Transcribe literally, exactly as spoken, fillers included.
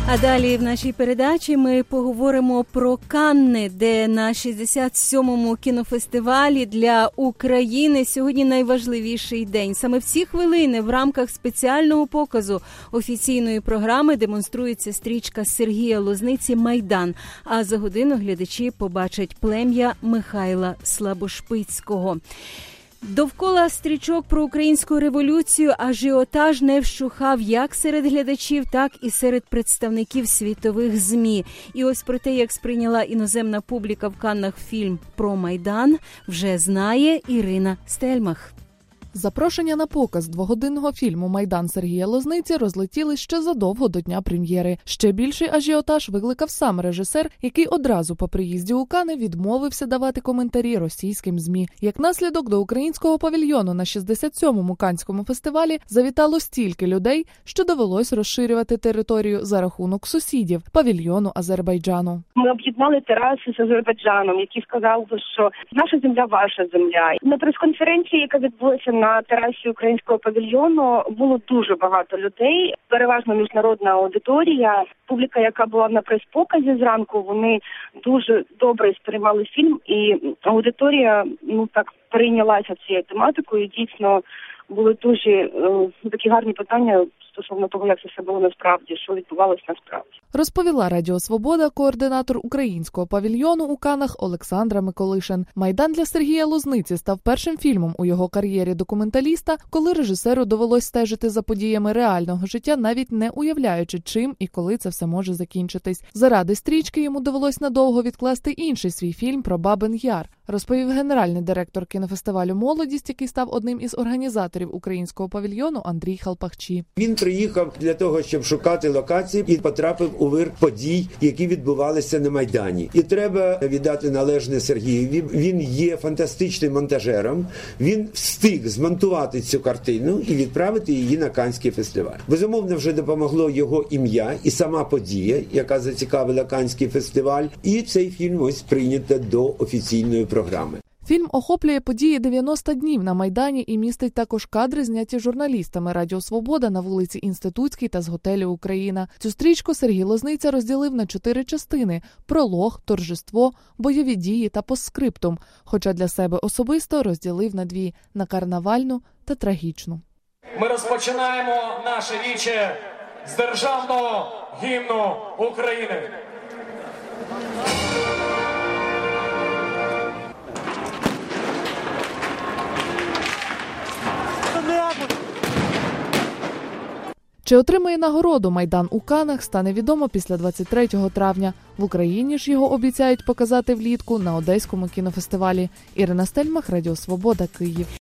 А далі в нашій передачі ми поговоримо про Канни, де на шістдесят сьомому кінофестивалі для України сьогодні найважливіший день. Саме в ці хвилини в рамках спеціального показу офіційної програми демонструється стрічка Сергія Лозниці «Майдан». А за годину глядачі побачать плем'я Михайла Слабошпицького. Довкола стрічок про українську революцію ажіотаж не вщухав як серед глядачів, так і серед представників світових ЗМІ. І ось про те, як сприйняла іноземна публіка в Каннах фільм про Майдан, вже знає Ірина Стельмах. Запрошення на показ двогодинного фільму «Майдан» Сергія Лозниці розлетіли ще задовго до дня прем'єри. Ще більший ажіотаж викликав сам режисер, який одразу по приїзді у Канни відмовився давати коментарі російським ЗМІ. Як наслідок, до українського павільйону на шістдесят сьомому Каннському фестивалі завітало стільки людей, що довелось розширювати територію за рахунок сусідів – павільйону Азербайджану. Ми об'єднали тераси з Азербайджаном, які сказали, що наша земля – ваша земля. На прес-конференції, яка відбулася на терасі українського павільйону, було дуже багато людей, переважно міжнародна аудиторія. Публіка, яка була на прес-показі зранку, вони дуже добре сприймали фільм, і аудиторія, ну так, перейнялася цією тематикою. Дійсно, були дуже е, такі гарні питання стосовно того, як це все було насправді, що відбувалося насправді. Розповіла Радіо Свобода координатор українського павільйону у Каннах Олександра Миколишин. «Майдан» для Сергія Лозниці став першим фільмом у його кар'єрі документаліста, коли режисеру довелось стежити за подіями реального життя, навіть не уявляючи, чим і коли це все може закінчитись. Заради стрічки йому довелось надовго відкласти інший свій фільм про Бабин Яр, розповів генеральний директор кінофестивалю «Молодість», який став одним із організаторів українського павільйону, Андрій Халпахчі. Він приїхав для того, щоб шукати локації, і потрапив у вир подій, які відбувалися на Майдані. І треба віддати належне Сергієві. Він є фантастичним монтажером. Він встиг змонтувати цю картину і відправити її на Каннський фестиваль. Безумовно, вже допомогло його ім'я і сама подія, яка зацікавила Каннський фестиваль. І цей фільм ось прийнято до офіційної програми. Фільм охоплює події дев'яносто днів на Майдані і містить також кадри, зняті журналістами Радіо Свобода на вулиці Інститутській та з готелю «Україна». Цю стрічку Сергій Лозниця розділив на чотири частини – пролог, торжество, бойові дії та постскриптум, хоча для себе особисто розділив на дві – на карнавальну та трагічну. Ми розпочинаємо наше віче з державного гімну України. Чи отримає нагороду «Майдан» у Каннах, стане відомо після двадцять третього травня. В Україні ж його обіцяють показати влітку на Одеському кінофестивалі. Ірина Стельмах, Радіо Свобода, Київ.